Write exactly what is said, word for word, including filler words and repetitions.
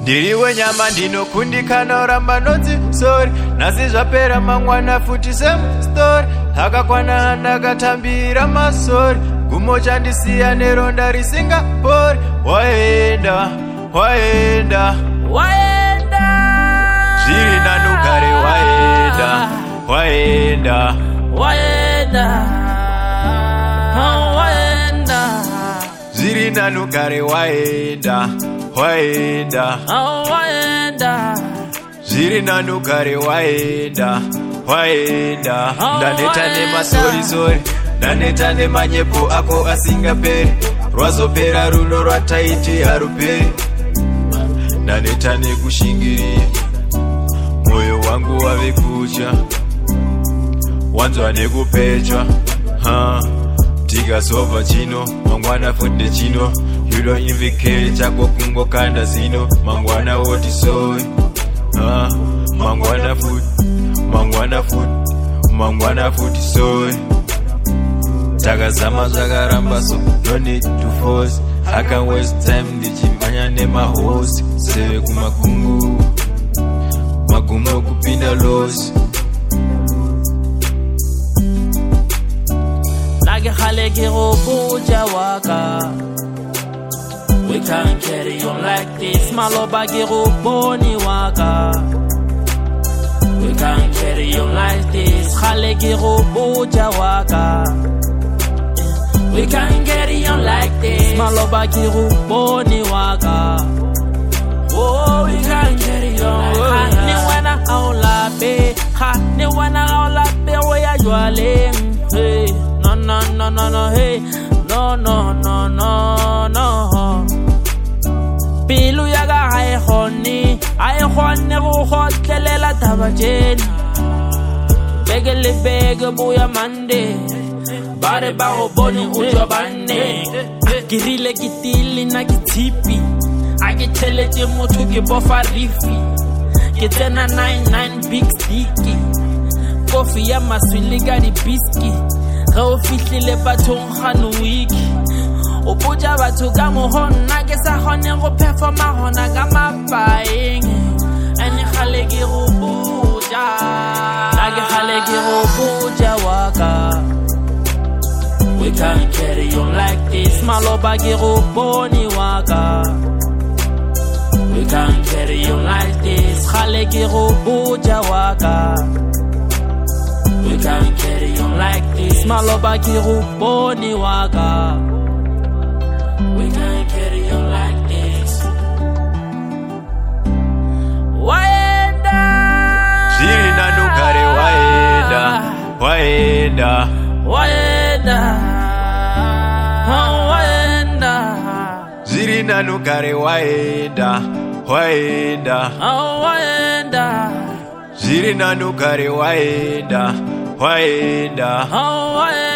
Ndiriwe nyama ndinokundikana uramba nodzi sorry nasi zvapera mangwana futi same story akakwana handakatambira masori gumo chandisiya neronda risingapori waenda waenda waenda zviri nanugare waenda waenda waenda waenda zviri nanugare waenda waenda waenda zviri nanugare waenda waenda ndaneta nemasorisori ndaneta nemanyepo ako asingaperi rwazopera runo rwataiti haruperi ndaneta nekushingirira mwoyo wangu wave kucha wanzwa nekupechwa ha tikazobva chino mangwana futi chino you don't even care chako kungokanda zino mangwana woti soy ha mangwana futi mangwana futi mangwana futi soy takazama zvakaramba so no need to force I can waste time ndichimanya nemahosi seve kumakungu magumo kupinda losi nake khale ke go boja waka we can't carry on like this maloba ke go boni waka we can't carry on like this khale ke go boja waka we can't carry on like this maloba ke go boni waka oh we can't carry on ni wana aula be ha ni wana aula be we ya jwaleng hey no no no no no hey no no no no no pilu ya ga hai khoni ai khone go khotlelela tabajeni begele bege buya mande bare ba go boni utswa banne kirile kitili na kitipi ake theletse motho ke bofa rifi ke tsena nine nine big sticky coffee ya maswili ga di biski ga o fihlile bathong gano wiki o boja batho ka mo honna ke sa gone go performa hona ka mapaeng ene khale ke go boja ake khale ke go boja waka we can't carry on like this maloba ke go boni waka we can't carry on like this khale ke go boja waka we can't carry on like this maloba ke go boni waka we can't carry on like this waenda zviri nanugare waenda waenda waenda waenda zviri nanugare waenda waenda waenda zviri nanugare waenda waenda waenda